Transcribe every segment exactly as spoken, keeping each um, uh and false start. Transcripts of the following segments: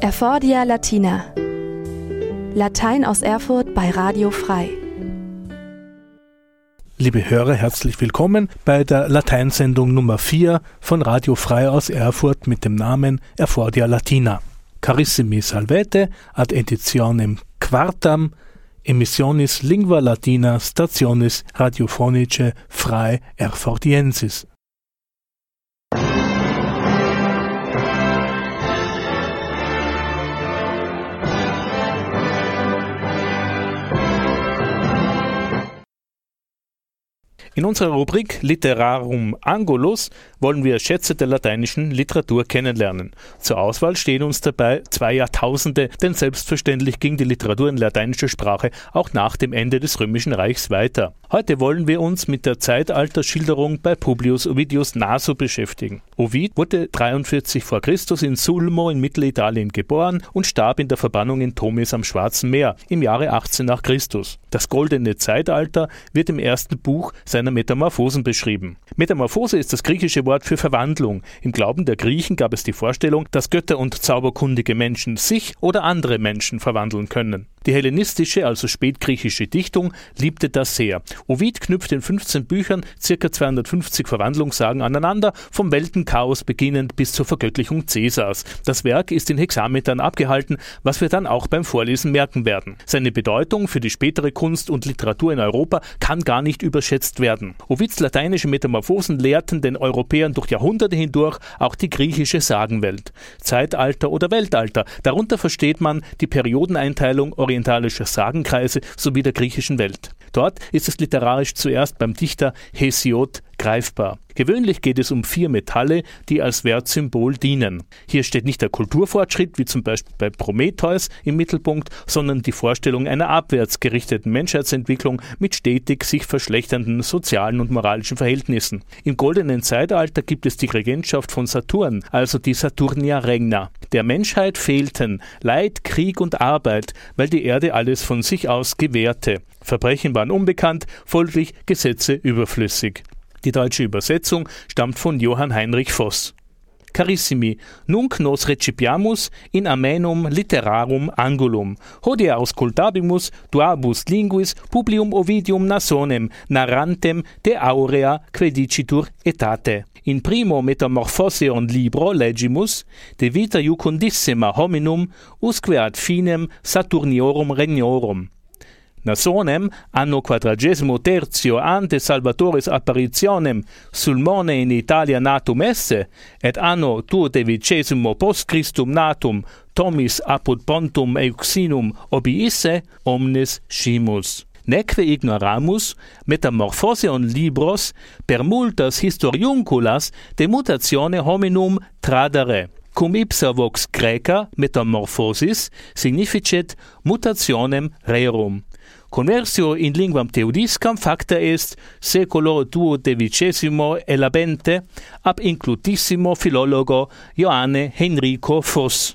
Erfordia Latina. Latein aus Erfurt bei Radio Frei. Liebe Hörer, herzlich willkommen bei der Lateinsendung Nummer vier von Radio Frei aus Erfurt mit dem Namen Erfordia Latina. Carissimi salvete ad editionem quartam emissionis lingua latina stationis radiofonice Frei Erfordiensis. In unserer Rubrik Literarum Angulus wollen wir Schätze der lateinischen Literatur kennenlernen. Zur Auswahl stehen uns dabei zwei Jahrtausende, denn selbstverständlich ging die Literatur in lateinischer Sprache auch nach dem Ende des Römischen Reichs weiter. Heute wollen wir uns mit der Zeitalterschilderung bei Publius Ovidius Naso beschäftigen. Ovid wurde dreiundvierzig vor Christus in Sulmo in Mittelitalien geboren und starb in der Verbannung in Tomis am Schwarzen Meer im Jahre achtzehn nach Christus. Das goldene Zeitalter wird im ersten Buch seiner Metamorphosen beschrieben. Metamorphose ist das griechische Wort für Verwandlung. Im Glauben der Griechen gab es die Vorstellung, dass Götter und zauberkundige Menschen sich oder andere Menschen verwandeln können. Die hellenistische, also spätgriechische Dichtung liebte das sehr. Ovid knüpft in fünfzehn Büchern ca. zweihundertfünfzig Verwandlungssagen aneinander, vom Weltenchaos beginnend bis zur Vergöttlichung Cäsars. Das Werk ist in Hexametern abgehalten, was wir dann auch beim Vorlesen merken werden. Seine Bedeutung für die spätere Kunst und Literatur in Europa kann gar nicht überschätzt werden. Ovids lateinische Metamorphosen lehrten den Europäern durch Jahrhunderte hindurch auch die griechische Sagenwelt. Zeitalter oder Weltalter, darunter versteht man die Periodeneinteilung orientalischer Sagenkreise sowie der griechischen Welt. Dort ist es literarisch zuerst beim Dichter Hesiod greifbar. Gewöhnlich geht es um vier Metalle, die als Wertsymbol dienen. Hier steht nicht der Kulturfortschritt, wie zum Beispiel bei Prometheus, im Mittelpunkt, sondern die Vorstellung einer abwärts gerichteten Menschheitsentwicklung mit stetig sich verschlechternden sozialen und moralischen Verhältnissen. Im goldenen Zeitalter gibt es die Regentschaft von Saturn, also die Saturnia Regna. Der Menschheit fehlten Leid, Krieg und Arbeit, weil die Erde alles von sich aus gewährte. Verbrechen waren unbekannt, folglich Gesetze überflüssig. Die deutsche Übersetzung stammt von Johann Heinrich Voss. Carissimi, nunc nos recipiamus in amenum literarum angulum. Hodie auscultabimus duabus linguis publium Ovidium Nasonem, narrantem de aurea quedicitur etate. In primo metamorphoseon libro legimus, de vita iucundissima hominum, usque ad finem Saturniorum regnorum. Nasonem, anno quadragesimo tertio ante Salvatoris apparitionem sulmone in Italia natum esse, et anno duodecimesimo post Christum natum Tomis apud pontum euxinum obi isse, omnes scimus. Neque ignoramus metamorphoseon libros per multas historiunculas de mutatione hominum tradere. Cum ipsa vox Graeca metamorphosis significet mutationem rerum. Conversio in linguam Theodiscam facta est seculo duodecimo elabente ab inclutissimo philologo Johanne Henrico Voss.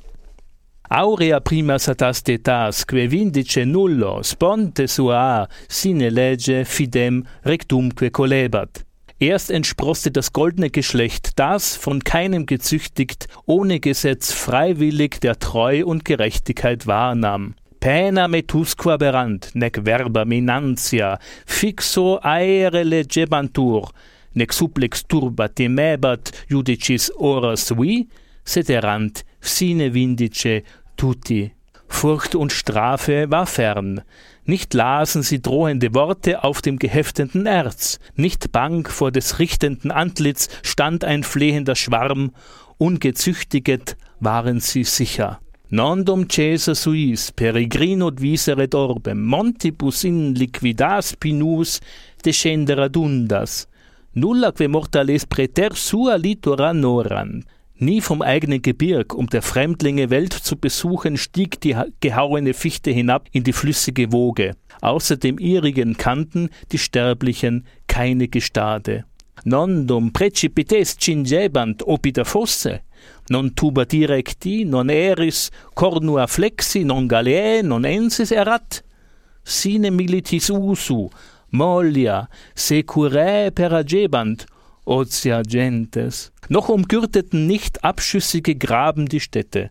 Aurea prima satas detas, que vindice nullo, sponte sua sine lege fidem rectumque colebat. Erst entsproßte das goldene Geschlecht, das, von keinem gezüchtigt, ohne Gesetz freiwillig der Treu und Gerechtigkeit wahrnahm. Pena metusque aberrant, nec verba minantia, fixo aere legebantur, nec supplex turba temebat judicis oras vi, sed erant sine vindice tutti. Furcht und Strafe war fern. Nicht lasen sie drohende Worte auf dem gehefteten Erz, nicht bang vor des richtenden Antlitz stand ein flehender Schwarm, ungezüchtiget waren sie sicher. Nondum Caesar suis peregrinot viseret orbem, montibus in liquidas pinus descendere dundas, nullaque mortales praeter sua litora noran. Nie vom eigenen Gebirg, um der Fremdlinge Welt zu besuchen, stieg die gehauene Fichte hinab in die flüssige Woge. Außer dem ihrigen kannten die Sterblichen keine Gestade. Non dum precipites cingebant opida fosse, non tuba directi, non eris cornua flexi, non Galeae, non ensis erat. Sine militis usu, mollia, securae peragebant, otia gentes. Noch umgürteten nicht abschüssige Graben die Städte.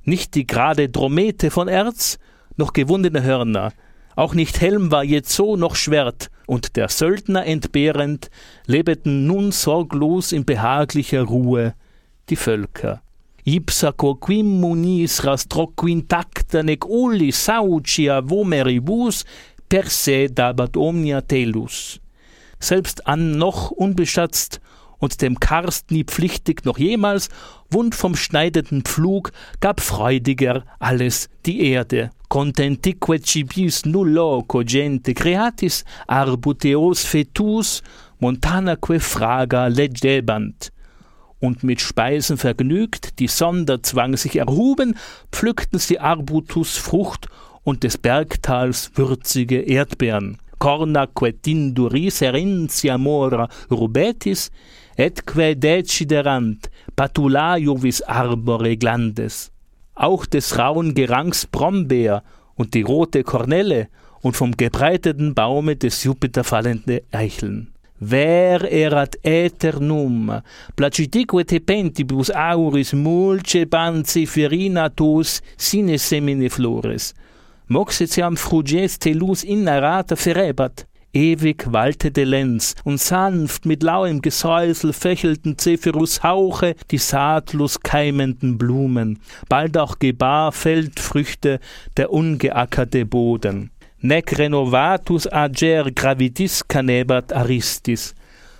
nicht die gerade Dromete von Erz, noch gewundene Hörner, auch nicht Helm war jetzo noch Schwert, und der Söldner entbehrend lebeten nun sorglos in behaglicher Ruhe die Völker. Ipsa quoquim munis rastroquin tacta nec ulli saucia vomeribus per se dabat omnia telus. Selbst an noch unbeschatzt und dem Karst nie pflichtig noch jemals, wund vom schneidenden Pflug, gab freudiger alles die Erde. Contentique cibis nullo cogente creatis arbuteos fetus montanaque fraga legebant. Und mit Speisen vergnügt, die Sonderzwang sich erhuben, pflückten sie Arbutus Frucht und des Bergtals würzige Erdbeeren. Cornaque tinduris serentia mora rubetis, etque deciderant patula jovis arbore glandes. Auch des rauen Gerangs Brombeer und die rote Kornelle und vom gebreiteten Baume des Jupiter fallende Eicheln. Ver erat aeternum, placitique tepentibus auris mulce panci ferinatus sine semine flores. Moxetiam fruges telus innerata ferebat. Ewig waltete Lenz, und sanft mit lauem Gesäusel fächelten Zephyrus Hauche die saatlos keimenden Blumen, bald auch gebar Feldfrüchte der ungeackerte Boden. Nec renovatus ager gravitis canebat aristis.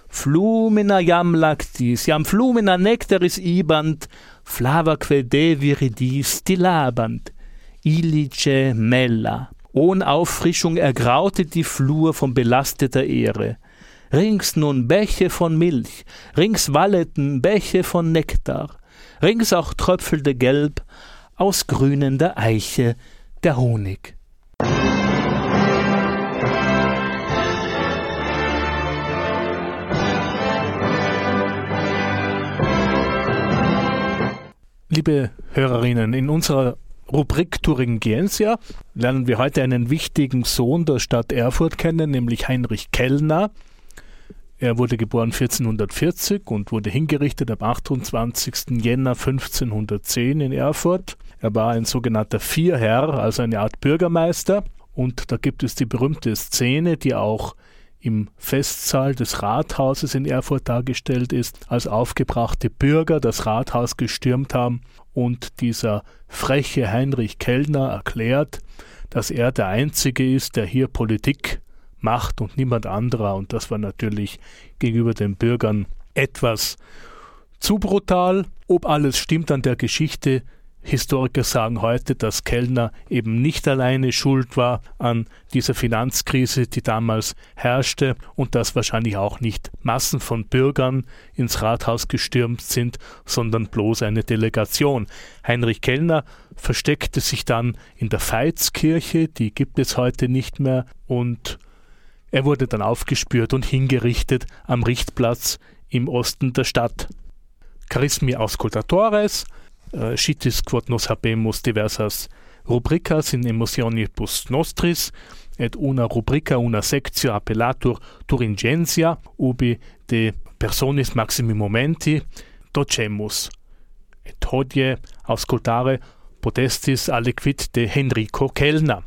Flumina jam lactis, jam flumina nectaris ibant, flavaque de viridis dilabant. Illice mella. Ohn Auffrischung ergraute die Flur von belasteter Ehre. Rings nun Bäche von Milch, rings walleten Bäche von Nektar, rings auch tröpfelte gelb aus grünender Eiche der Honig. Liebe Hörerinnen, in unserer Rubrik Thuringiensia lernen wir heute einen wichtigen Sohn der Stadt Erfurt kennen, nämlich Heinrich Kellner. Er wurde geboren vierzehnhundertvierzig und wurde hingerichtet am achtundzwanzigsten Jänner fünfzehnhundertzehn in Erfurt. Er war ein sogenannter Vierherr, also eine Art Bürgermeister. Und da gibt es die berühmte Szene, die auch im Festsaal des Rathauses in Erfurt dargestellt ist, als aufgebrachte Bürger das Rathaus gestürmt haben und dieser freche Heinrich Kellner erklärt, dass er der Einzige ist, der hier Politik macht und niemand anderer. Und das war natürlich gegenüber den Bürgern etwas zu brutal. Ob alles stimmt an der Geschichte, Historiker sagen heute, dass Kellner eben nicht alleine schuld war an dieser Finanzkrise, die damals herrschte, und dass wahrscheinlich auch nicht Massen von Bürgern ins Rathaus gestürmt sind, sondern bloß eine Delegation. Heinrich Kellner versteckte sich dann in der Veitskirche, die gibt es heute nicht mehr, und er wurde dann aufgespürt und hingerichtet am Richtplatz im Osten der Stadt. Charismi auscultatores, Scitis quod nos habemus diversas rubricas in emotionibus nostris, et una rubrica, una sectio appellatur Thuringiensia, ubi de personis maximi momenti docemus. Et hodie auscultare potestis aliquid de Henrico Kellner.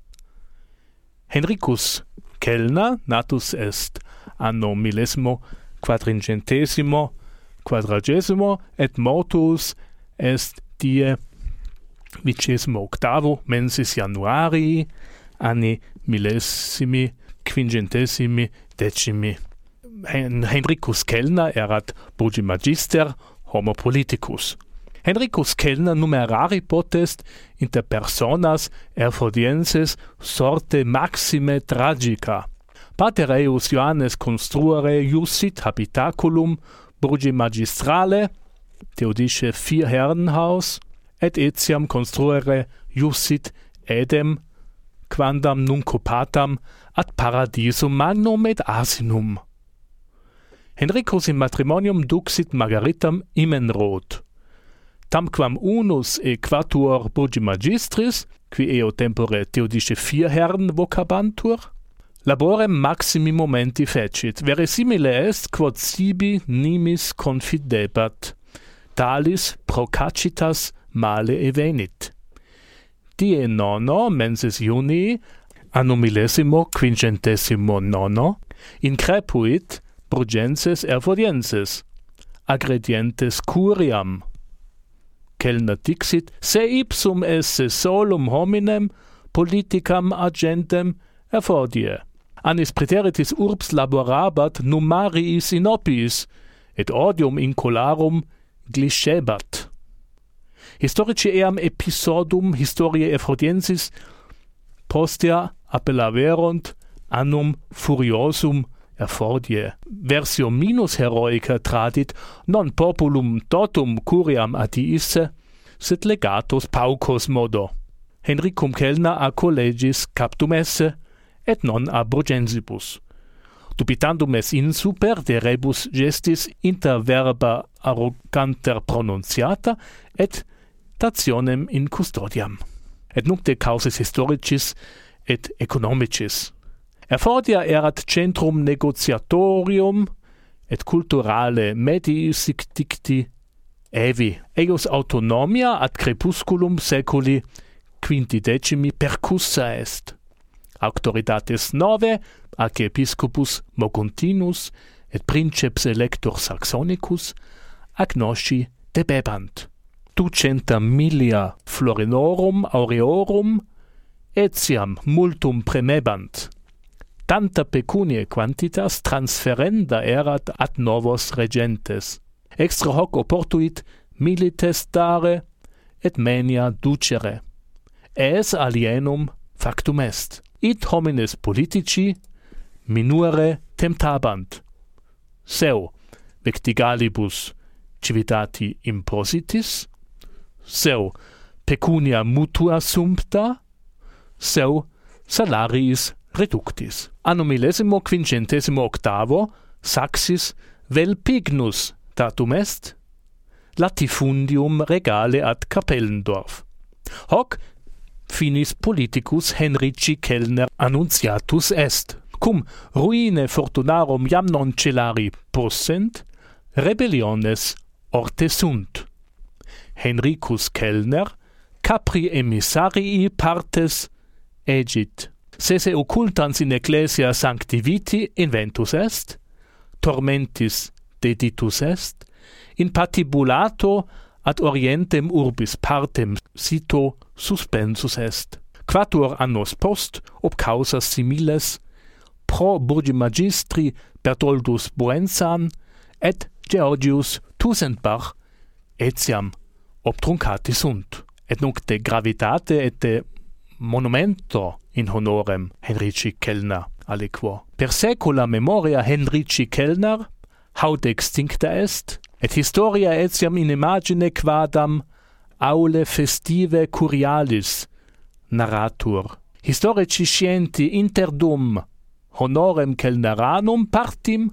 Henricus Kellner, natus est anno millesimo quadringentesimo quadragesimo et mortus est die vicesimo octavo mensis Januarii anni millesimi quingentesimi decimi. Henricus Kellner erat Bogi Magister homo politicus. Henricus Kellner numerari potest inter personas Erfurtienses sorte maxime tragica. Pater eius Johannes construere iussit habitaculum Bogi Magistrale, Theodische Vierherrenhaus, et etiam construere iussit edem, quandam nunc patam ad paradisum magnum et asinum. Henricus in matrimonium duxit Margaritam Immenroth. Tamquam unus e quatuor Bogi Magistris, qui eo tempore Theodische Vierherren vocabantur, laborem maximi momenti fecit, veresimile est quod sibi nimis confidebat. Talis procacitas male evenit. Die nono mensis Junii, anno millesimo quinquecentesimo nono, increpuit Brugenses Erfurtienses, agredientes curiam. Kellner dixit, se ipsum esse solum hominem politicam agentem Erfordie. Anis praeteritis urbs laborabat numariis inopiis, et odium incolarum gliscebat. Historici eam episodum historiae Erfurtiensis postea appellaverunt annum furiosum Erfordie. Versio minus heroica tradit non populum totum curiam atiisse, sed legatus paucos modo. Henricum Kellner a collegis captum esse, et non a Brugensibus. Dubitandum es insuper de rebus gestis inter verba arroganter pronunciata, et dationem in custodiam. Et nunc de causis historicis et economicis. Erfordia erat centrum negotiatorium et culturale mediis sic dicti evi. Eius autonomia ad crepusculum seculi quintidecimi percussa est. Auctoritates nove, ac episcopus Moguntinus et princeps elector Saxonicus, agnosci debebant. Ducenta milia florinorum aureorum, etiam multum premebant. Tanta pecunie quantitas transferenda erat ad novos regentes. Extra hoc oportuit milites dare, et menia ducere. Es alienum factum est. Id homines politici minore temptabant. Seu vectigalibus civitati impositis, seu pecunia mutua sumpta, seu salariis reductis. Anno millesimo quinquecentesimo octavo Saxis vel pignus datum est, latifundium regale ad Kapellendorf. Hoc finis politicus Henrici Kellner annunciatus est. Cum ruine fortunarum jam non celari possent, rebelliones orte sunt. Henricus Kellner capri emissarii partes egit. Se se occultans in ecclesia sancti viti inventus est, tormentis deditus est, in patibulato ad orientem urbis partem sito suspensus est. Quator annos post, ob causas similes, pro Burgi Magistri Bertoldus Buensan et Georgius Tusendbach etiam obtruncati sunt. Et nunc de gravitate et de monumento in honorem Henrici Kellner aliquo. Per saecula memoria Henrici Kellner haud extincta est, et historia etiam in imagine quadam aule festive curialis narratur. Historici scienti interdum honorem Kellneranum partim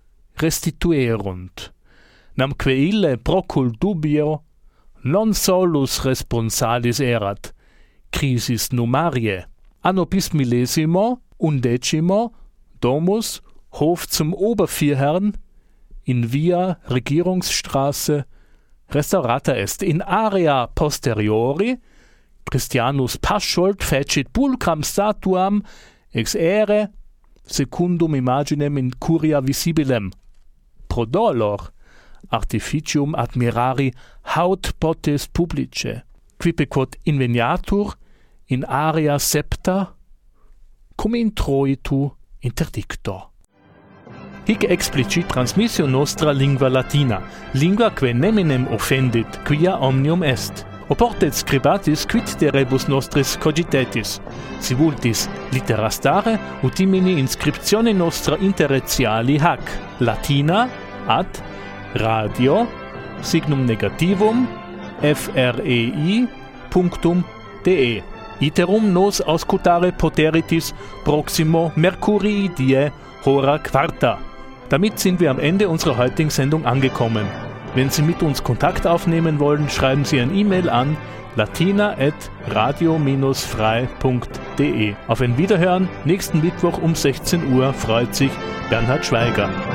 restituerunt, namque ille procul dubio non solus responsalis erat, crisis numariae. Anno bis millesimo, undecimo, domus, Hof zum Obervierherrn, in via Regierungsstraße, restaurata est. In area posteriori, Christianus Pasciold fecit pulcram statuam ex ere secundum imaginem in curia visibilem. Pro dolor artificium admirari haud potes publice, quipe quod inveniatur in area septa cum introitu interdicto. Hic explicit transmissio nostra lingua latina, lingua que neminem offendit, quia omnium est. Oportet scribatis quid de rebus nostris cogitetis, si vultis litera stare, utimini inscriptione nostra interretiali hac, latina ad radio signum negativum frei punctum de. Iterum nos auscultare poteritis proximo Mercurii die hora quarta. Damit sind wir am Ende unserer heutigen Sendung angekommen. Wenn Sie mit uns Kontakt aufnehmen wollen, schreiben Sie ein E-Mail an latina at radio dash frei punkt de. Auf ein Wiederhören nächsten Mittwoch um sechzehn Uhr freut sich Bernhard Schweiger.